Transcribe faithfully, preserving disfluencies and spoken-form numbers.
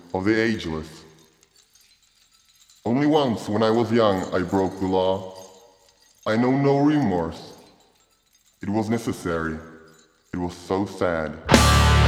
of the ageless. Only once, when I was young, I broke the law. I know no remorse. It was necessary. It was so sad.